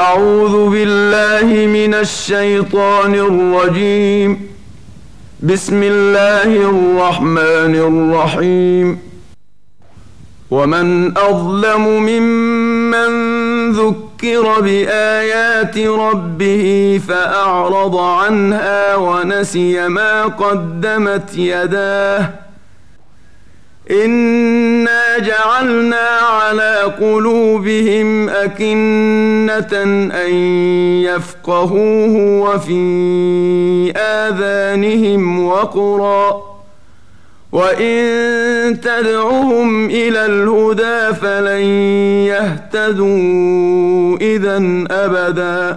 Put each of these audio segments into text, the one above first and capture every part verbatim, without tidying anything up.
أعوذ بالله من الشيطان الرجيم. بسم الله الرحمن الرحيم. ومن أظلم ممن ذكر بآيات ربه فأعرض عنها ونسي ما قدمت يداه إنا جعلنا على قلوبهم أكنة أن يفقهوه وفي آذانهم وقرا وإن تدعهم إلى الهدى فلن يهتدوا إذن أبدا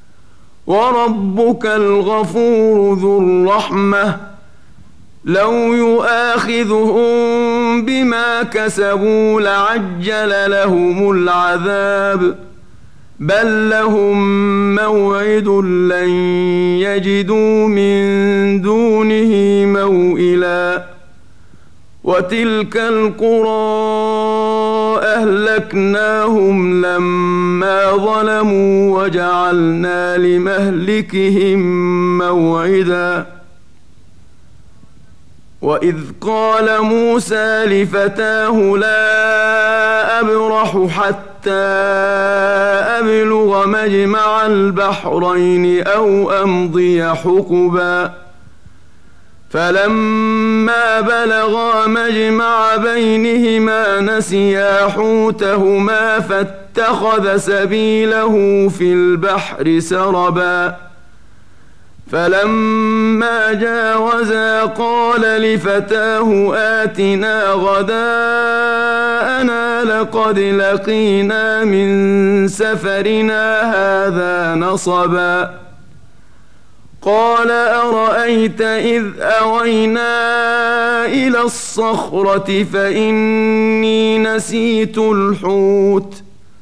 وربك الغفور ذو الرحمة لو يؤاخذهم بما كسبوا لعجل لهم العذاب بل لهم موعد لن يجدوا من دونه موئلا وتلك القرى أهلكناهم لما ظلموا وجعلنا لمهلكهم موعدا وإذ قال موسى لفتاه لا أبرح حتى أبلغ مجمع البحرين أو أمضي حقبا فلما بلغا مجمع بينهما نسيا حوتهما فاتخذ سبيله في البحر سربا فلما جاوزا قال لفتاه آتنا غداءنا لقد لقينا من سفرنا هذا نصبا قال أرأيت إذ أوينا إلى الصخرة فإني نسيت الحوت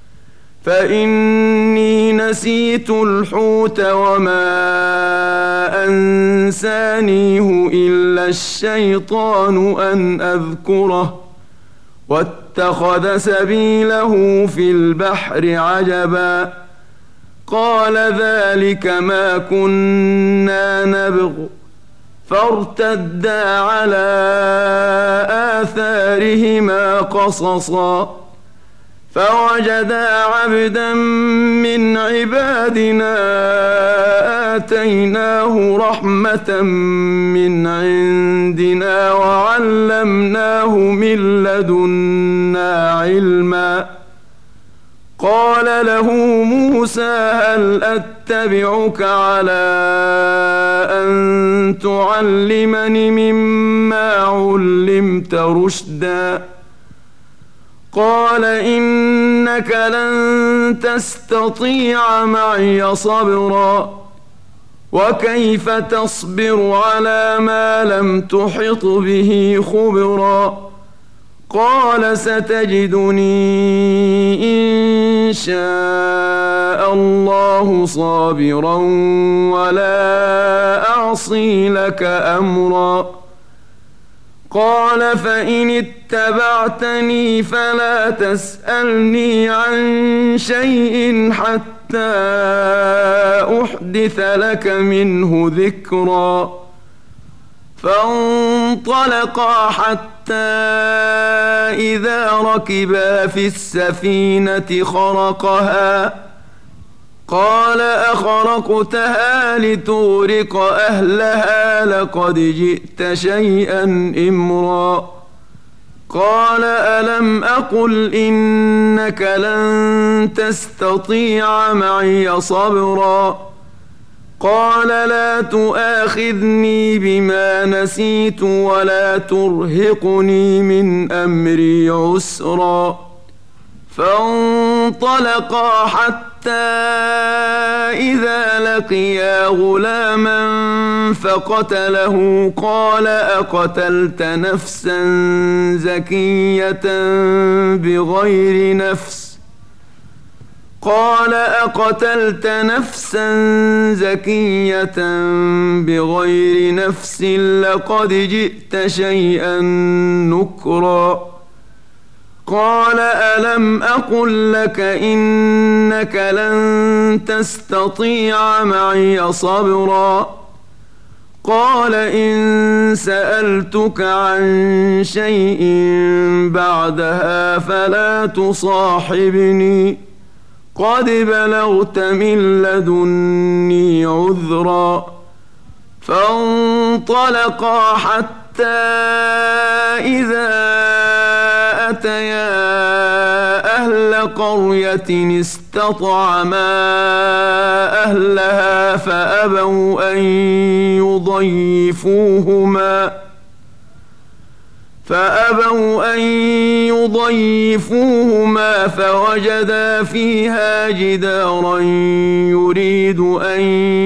فإني نسيت الحوت وما أنسانيه إلا الشيطان أن أذكره واتخذ سبيله في البحر عجبا قال ذلك ما كنا نبغ فارتدا على آثارهما قصصا فوجدا عبدا من عبادنا آتيناه رحمة من عندنا وعلمناه من لدنا علما قال له موسى هل أتبعك على أن تعلمني مما علمت رشدا قال إنك لن تستطيع معي صبرا وكيف تصبر على ما لم تحط به خبرا قال ستجدني إن شاء الله صابرا ولا أعصي لك أمرا قال فإن اتبعتني فلا تسألني عن شيء حتى أحدث لك منه ذكرا فانطلقا حتى إذا ركبا في السفينة خرقها قال أخرقتها لتغرق أهلها لقد جئت شيئا إمرا قال ألم أقل إنك لن تستطيع معي صبرا قال لا تؤاخذني بما نسيت ولا ترهقني من أمري عسرا فانطلقا حتى إذا لقيا غلاما فقتله قال أقتلت نفسا زكية بغير نفس قال أقتلت نفسا زكية بغير نفس لقد جئت شيئا نكرا قال ألم أقل لك إنك لن تستطيع معي صبرا قال إن سألتك عن شيء بعدها فلا تصاحبني قد بلغت من لدني عذرا فانطلقا حتى إذا أتيا أهل قرية استطعما أهلها فأبوا أن يضيفوهما فأبوا أن يضيفوهما فوجدا فيها جدارا يريد أن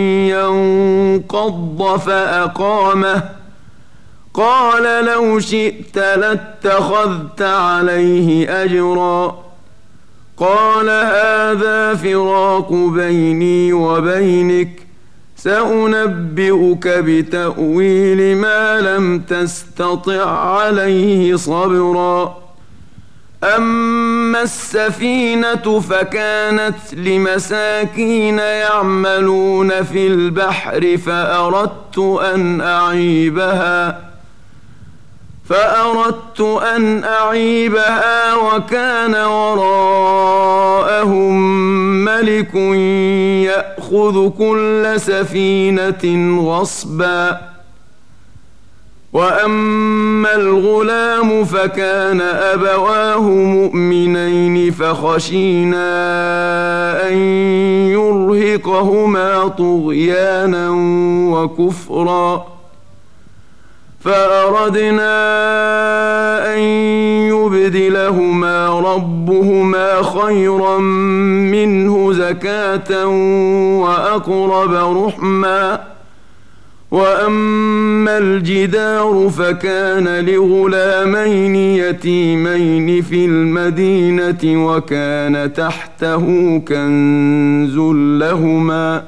ينقض فأقامه قال لو شئت لاتخذت عليه أجرا قال هذا فراق بيني وبينك سأنبئك بتأويل ما لم تستطع عليه صبرا أما السفينة فكانت لمساكين يعملون في البحر فأردت أن أعيبها فأردت أن أعيبها وكان وراءهم ملك يأخذ كل سفينة غصبا وأما الغلام فكان أبواه مؤمنين فخشينا أن يرهقهما طغيانا وكفرا فأردنا أن يبدلهما ربهما خيرا منه زكاة وأقرب رحما وأما الجدار فكان لغلامين يتيمين في المدينة وكان تحته كنز لهما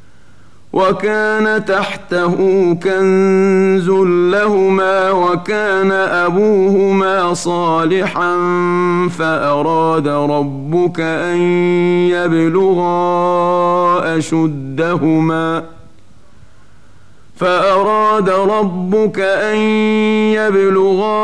وكان تحته كنز لهما وكان أبوهما صالحا فأراد ربك أن يبلغا أشدهما فأراد ربك أن يبلغا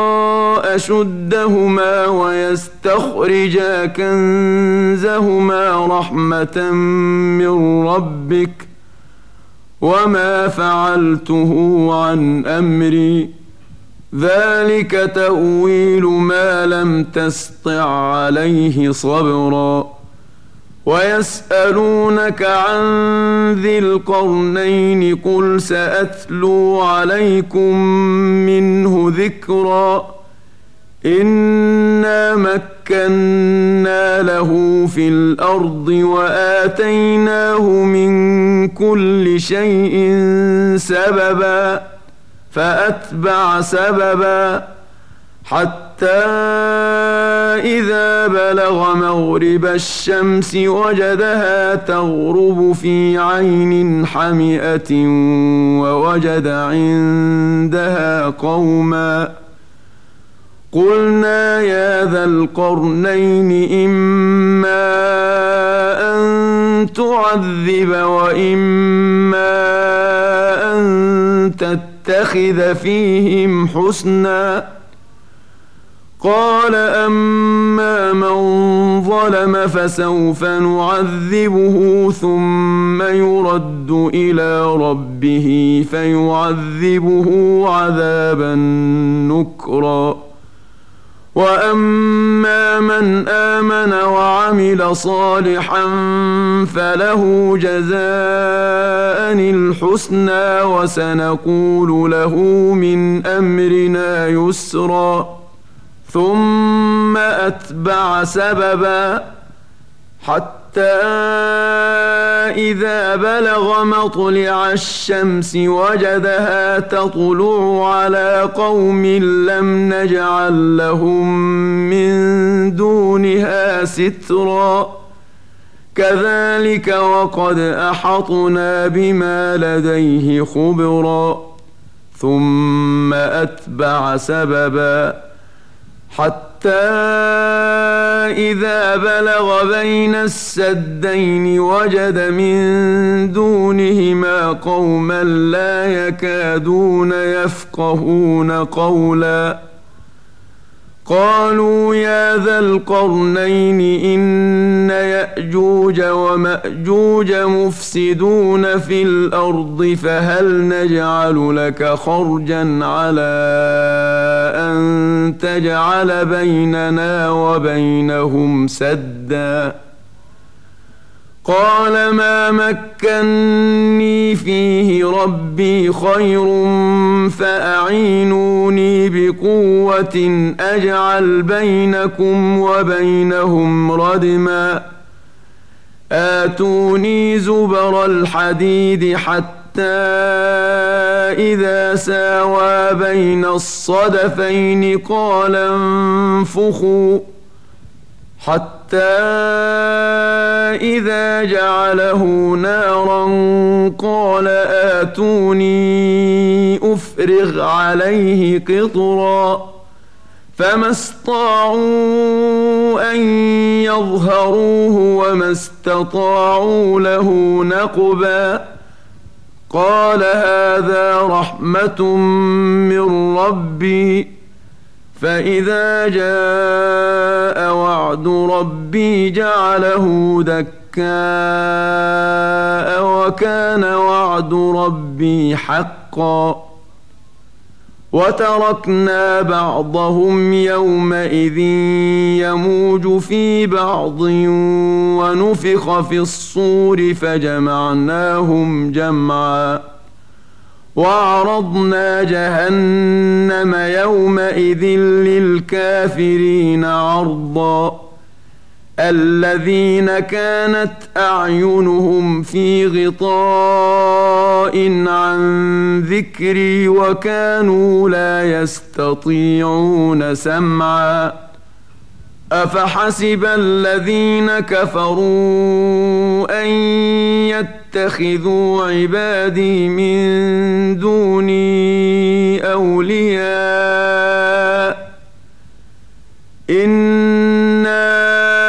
أشدهما ويستخرجا كنزهما رحمة من ربك وما فعلته عن أمري ذلك تأويل ما لم تسطع عليه صبرا ويسألونك عن ذي القرنين قل سأتلو عليكم منه ذكرا إنا مكنا له في الأرض وآتيناه من كل شيء سببا فأتبع سببا حتى إذا بلغ مغرب الشمس وجدها تغرب في عين حمئة ووجد عندها قوما قلنا يا ذا القرنين إما أن تعذب وإما أن تتخذ فيهم حسنا قال أما من ظلم فسوف نعذبه ثم يرد إلى ربه فيعذبه عذابا نكرا وأما من آمن وعمل صالحا فله جزاء الحسنى وسنقول له من أمرنا يسرا ثم أتبع سببا حتى إذا بلغ مطلع الشمس وجدها تطلع على قوم لم نجعل لهم من دونها سترا كذلك وقد أحطنا بما لديه خبرا ثم أتبع سببا حتى إذا بلغ بين السدين وجد من دونهما قوما لا يكادون يفقهون قولا قالوا يا ذا القرنين إن يأجوج ومأجوج مفسدون في الأرض فهل نجعل لك خرجا على أن تجعل بيننا وبينهم سدا قال ما مكني فيه ربي خير فأعينوني بقوة أجعل بينكم وبينهم ردما آتوني زبر الحديد حتى إذا ساوى بين الصدفين قال انفخوا حتى إذا جعله نارا قال آتوني أفرغ عليه قطرا فما استطاعوا أن يظهروه وما استطاعوا له نقبا قال هذا رحمة من ربي فإذا جاء وعد ربي جعله دكاء وكان وعد ربي حقا وتركنا بعضهم يومئذ يموج في بعض ونفخ في الصور فجمعناهم جمعا وعرضنا جهنم يومئذ للكافرين عرضا الذين كانت أعينهم في غطاء عن ذكري وكانوا لا يستطيعون سمعا أفحسب الذين كفروا أن يتخذوا عبادي من دوني أولياء إنا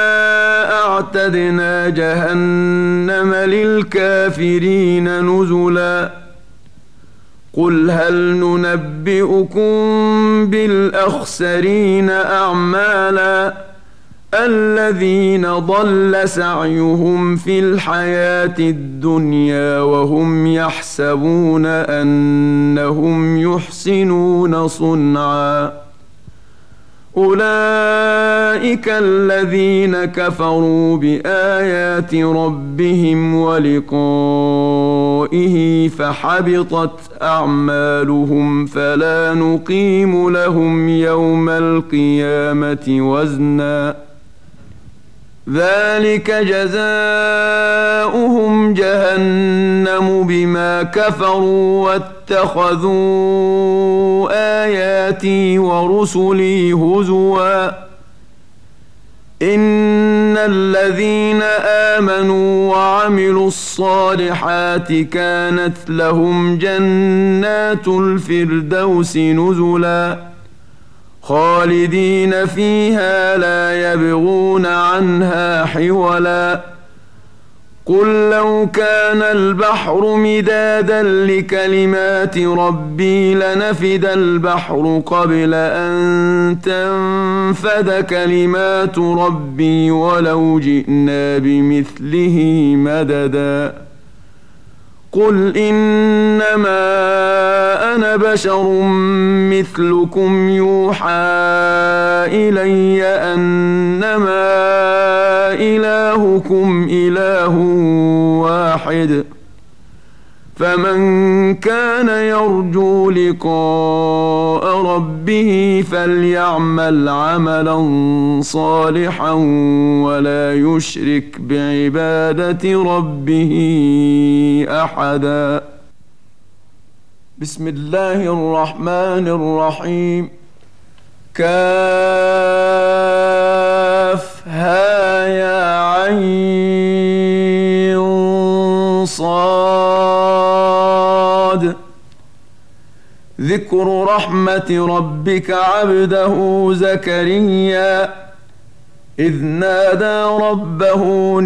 أعتدنا جهنم للكافرين نزلا قل هل ننبئكم بالأخسرين أعمالا الذين ضل سعيهم في الحياة الدنيا وهم يحسبون أنهم يحسنون صنعا أولئك الذين كفروا بآيات ربهم ولقائه فحبطت أعمالهم فلا نقيم لهم يوم القيامة وزنا ذلك جزاؤهم جهنم بما كفروا واتخذوا آياتي ورسلي هزوا إن الذين آمنوا وعملوا الصالحات كانت لهم جنات الفردوس نزلا خالدين فيها لا يبغون عنها حولا قل لو كان البحر مدادا لكلمات ربي لنفد البحر قبل أن تنفد كلمات ربي ولو جئنا بمثله مددا قل إنما أنا بشر مثلكم يوحى إلي أنما إلهكم إله واحد فمن كان يرجو لقاء ربه فليعمل عملا صالحا ولا يشرك بعبادة ربه أحدا بسم الله الرحمن الرحيم كافها يا عين صاد ذكر رحمة ربك عبده زكريا إذ نادى ربه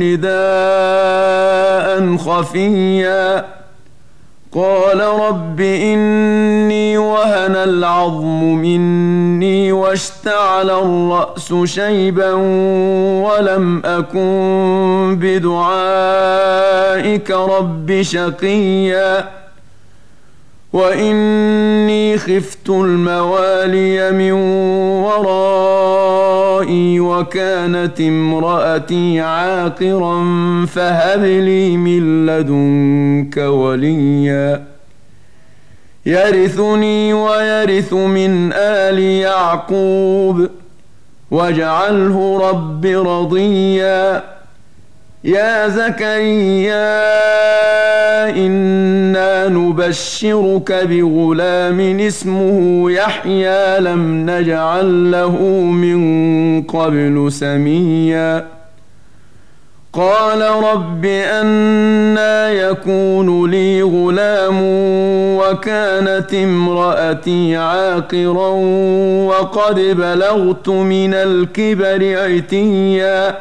نداء خفيا قال رب إني وهن العظم مني واشتعل الرأس شيبا ولم أكن بدعائك رب شقيا وإني خفت الموالي من ورائي وكانت امرأتي عاقرا فهب لي من لدنك وليا يرثني ويرث من آل يعقوب واجعله رب رضيا يا زكريا إنا نبشرك بغلام اسمه يحيى لم نجعل له من قبل سميا قال رب أنى يكون لي غلام وكانت امرأتي عاقرا وقد بلغت من الكبر عتيا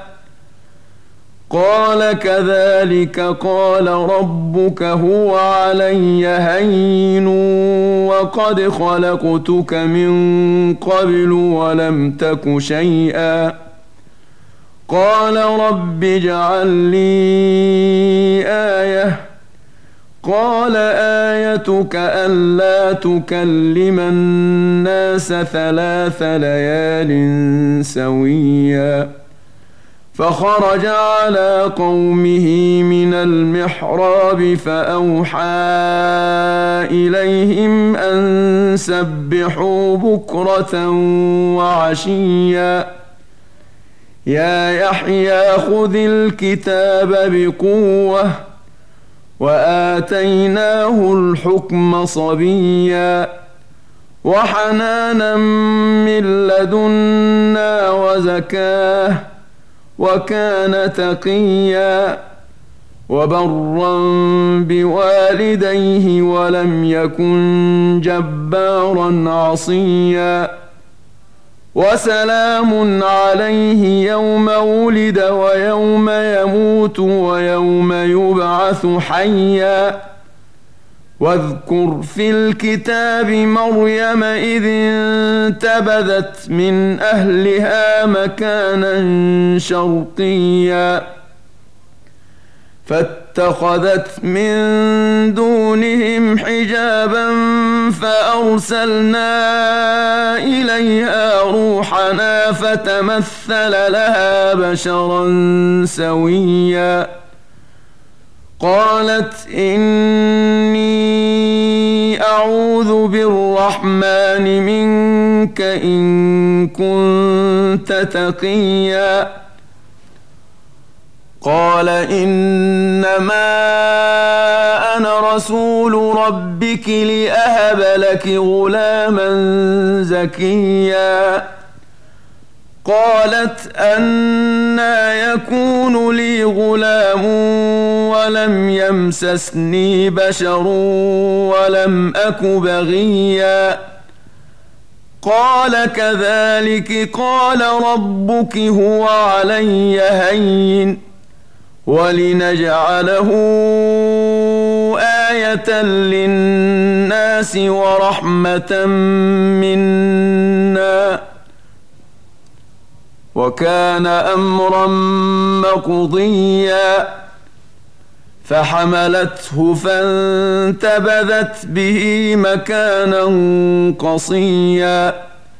قال كذلك قال ربك هو علي هين وقد خلقتك من قبل ولم تك شيئا قال رب اجعل لي آية قال آيتك ألا تكلم الناس ثلاث ليال سويا فخرج على قومه من المحراب فأوحى إليهم أن سبحوا بكرة وعشيا يا يحيى خذ الكتاب بقوة وآتيناه الحكم صبيا وحنانا من لدنا وزكاه وكان تقيا وبرا بوالديه ولم يكن جبارا عصيا وسلام عليه يوم ولد ويوم يموت ويوم يبعث حيا واذكر في الكتاب مريم إذ انتبذت من أهلها مكانا شرقيا فاتخذت من دونهم حجابا فأرسلنا إليها روحنا فتمثل لها بشرا سويا قالت إني أعوذ بالرحمن منك إن كنت تقيا قال إنما أنا رسول ربك لأهب لك غلاما زكيا قالت أنى يكون لي غلام ولم يمسسني بشر ولم أك بغيا قال كذلك قال ربك هو علي هين ولنجعله آية للناس ورحمة منا وكان أمرا مقضيا فحملته فانتبذت به مكانا قصيا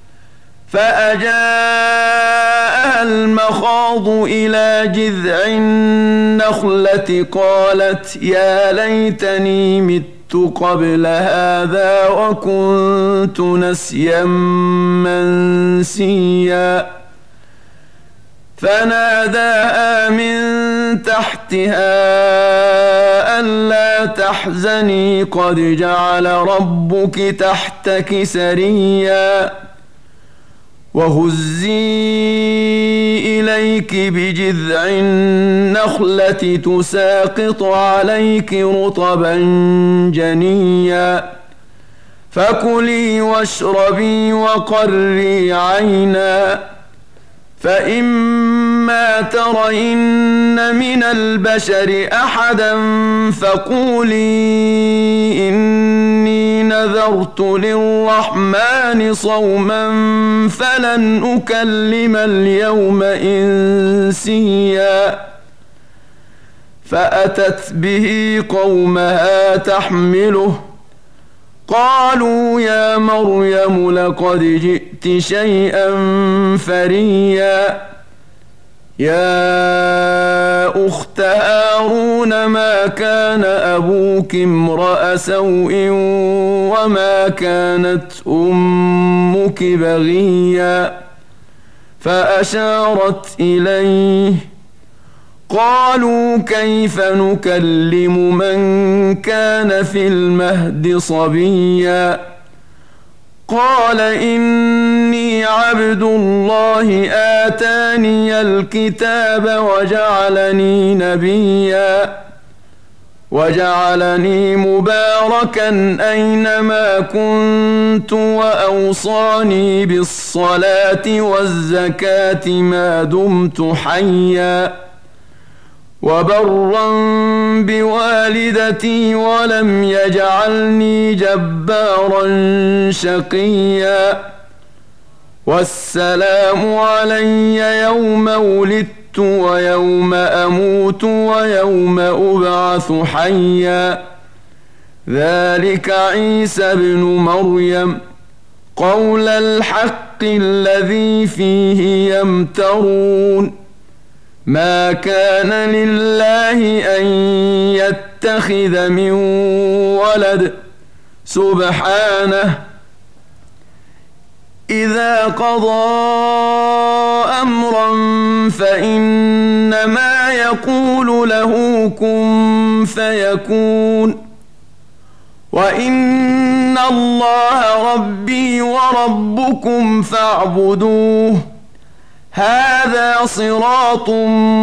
فأجاءها المخاض إلى جذع النخلة قالت يا ليتني مت قبل هذا وكنت نسيا منسيا فناداها من تحتها ألا تحزني قد جعل ربك تحتك سريا وهزي إليك بجذع النخلة تساقط عليك رطبا جنيا فكلي واشربي وقري عينا فإما ترين من البشر أحدا فقولي إني نذرت للرحمن صوما فلن أكلم اليوم إنسيا فأتت به قومها تحمله قالوا يا مريم لقد جئت شيئا فريا يا أخت هارون ما كان أبوك امرأ سوء وما كانت أمك بغيا فأشارت إليه قالوا كيف نكلم من كان في المهد صبيا قال إني عبد الله آتاني الكتاب وجعلني نبيا وجعلني مباركا أينما كنت وأوصاني بالصلاة والزكاة ما دمت حيا وبرا بوالدتي ولم يجعلني جبارا شقيا والسلام علي يوم ولدت ويوم أموت ويوم أبعث حيا ذلك عيسى ابن مريم قول الحق الذي فيه يمترون ما كان لله أن يتخذ من ولد سبحانه إذا قضى أمرا فإنما يقول له كن فيكون وإن الله ربي وربكم فاعبدوه هذا صراط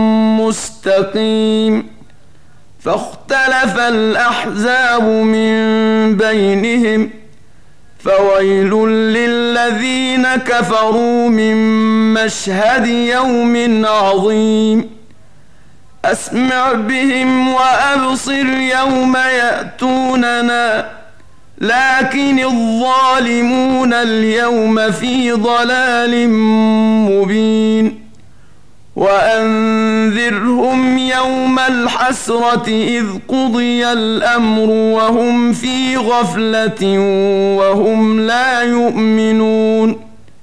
مستقيم فاختلف الأحزاب من بينهم فويل للذين كفروا من مشهد يوم عظيم أسمع بهم وأبصر يوم يأتوننا لكن الظالمون اليوم في ضلال مبين وأنذرهم يوم الحسرة إذ قضي الأمر وهم في غفلة وهم لا يؤمنون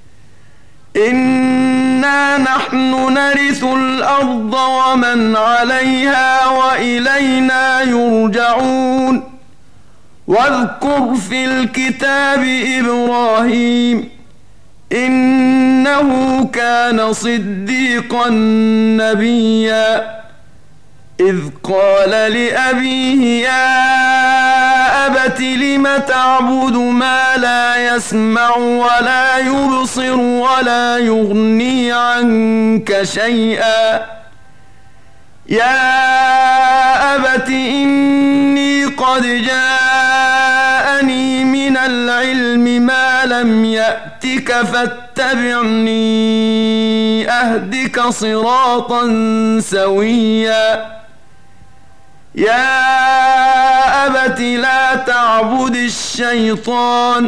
إنا نحن نرث الأرض ومن عليها وإلينا يرجعون واذكر في الكتاب إبراهيم إنه كان صديقا نبيا إذ قال لأبيه يا أبت لم تعبد ما لا يسمع ولا يبصر ولا يغني عنك شيئا يا أبت إني قد جاءني من العلم ما لم يأتك فاتبعني أهدك صراطا سويا يا أبت لا تعبد الشيطان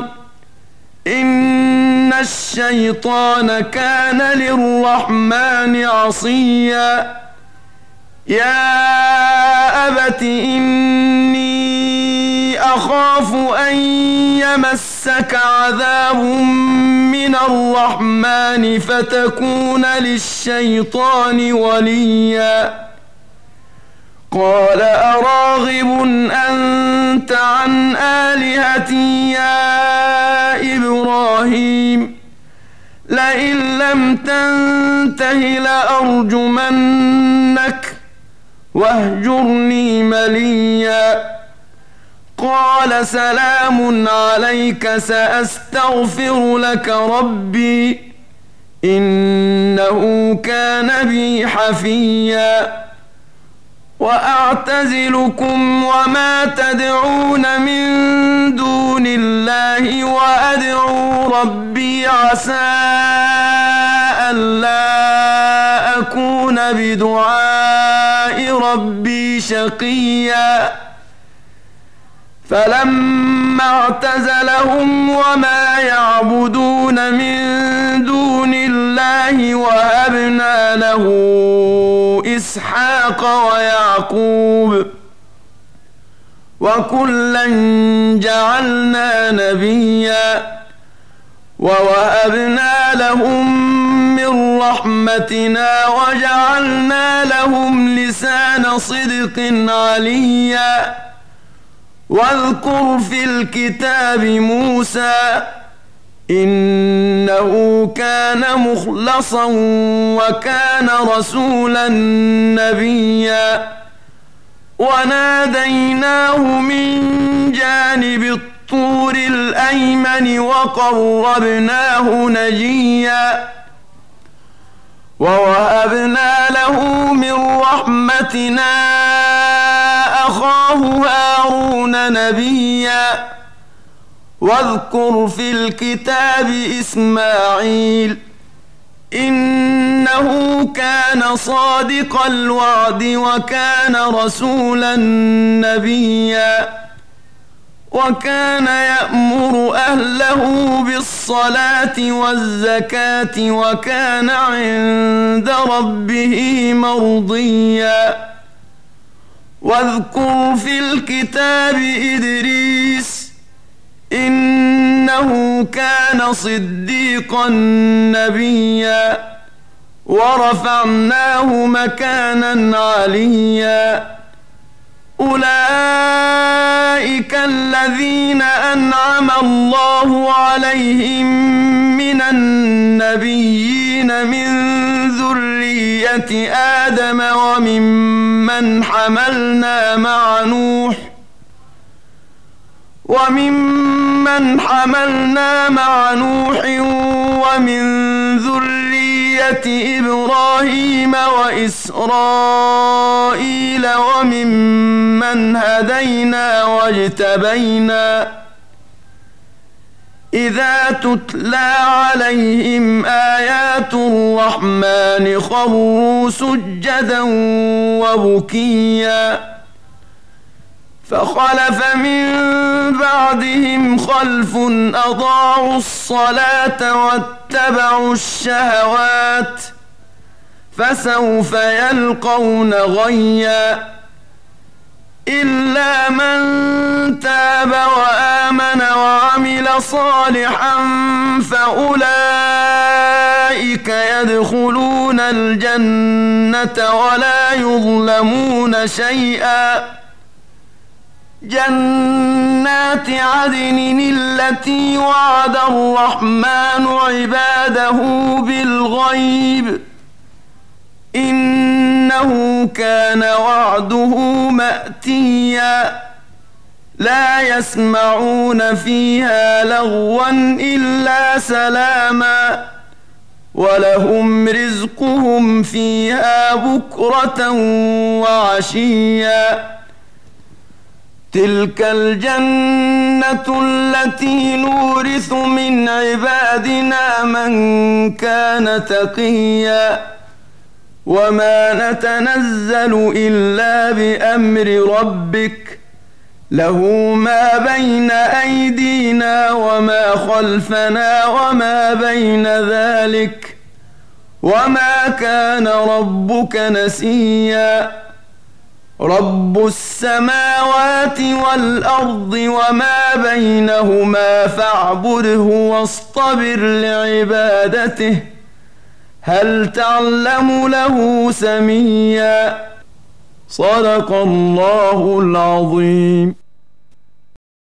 إن الشيطان كان للرحمن عصيا يا أبت إني أخاف أن يمسك عذاب من الرحمن فتكون للشيطان وليا قال أراغب أنت عن آلهتي يا إبراهيم لئن لم تنته لأرجمنك واهجرني مليا قال سلام عليك سأستغفر لك ربي إنه كان بي حفيا وأعتزلكم وما تدعون من دون الله وأدعو ربي عسى ألا أكون بدعاء ربي شقيا فلما اعتزلهم وما يعبدون من دون الله وهبنا له إسحاق ويعقوب وكلا جعلنا نبيا ووهبنا لهم من رحمتنا وجعلنا لهم لسان صدق عليا واذكر في الكتاب موسى إنه كان مخلصا وكان رسولا نبيا وناديناه من جانب الطور الأيمن وقربناه نجيا ووهبنا له من رحمتنا أخاه هارون نبيا واذكر في الكتاب إسماعيل إنه كان صادق الوعد وكان رسولا نبيا وكان يأمر أهله بالصلاة والزكاة وكان عند ربه مرضيا واذكر في الكتاب إدريس إنه كان صديقا نبيا ورفعناه مكانا عليا أولئك الذين أنعم الله عليهم من النبيين من ذرية آدم وممن حملنا مع نوح وممن حملنا مع نوح ومن ذرية إبراهيم وإسرائيل وممن هدينا واجتبينا إذا تتلى عليهم آيات الرحمن خروا سجدا وبكيا فخلف من بعدهم خلف أضاعوا الصلاة واتبعوا الشهوات فسوف يلقون غيا إلا من تاب وآمن وعمل صالحا فأولئك يدخلون الجنة ولا يظلمون شيئا جنات عدن التي وعد الرحمن عباده بالغيب إنه كان وعده مأتيا لا يسمعون فيها لغوا إلا سلاما ولهم رزقهم فيها بكرة وعشيا تلك الجنة التي نورث من عبادنا من كان تقيا وما نتنزل إلا بأمر ربك له ما بين أيدينا وما خلفنا وما بين ذلك وما كان ربك نسيا رب السماوات والأرض وما بينهما فاعبده واصطبر لعبادته هل تعلم له سميا صدق الله العظيم.